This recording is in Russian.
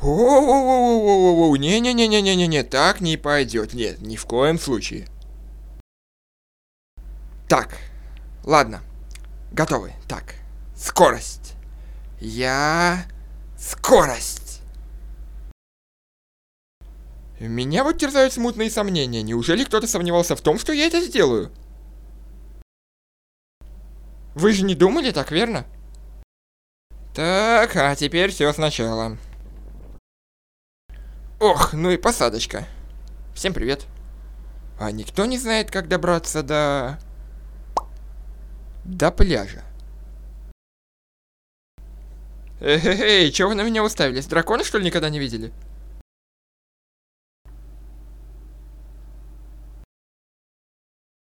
Оу, не-не-не-не-не-не, так не пойдет. Нет, ни в коем случае. Так, ладно, готовы. Так, скорость. Скорость. Меня вот терзают смутные сомнения. Неужели кто-то сомневался в том, что я это сделаю? Вы же не думали так, верно? Так, а теперь все сначала. Ох, ну и посадочка. Всем привет. А никто не знает, как добраться до пляжа. Эй, чего вы на меня уставились? Дракона, что ли, никогда не видели?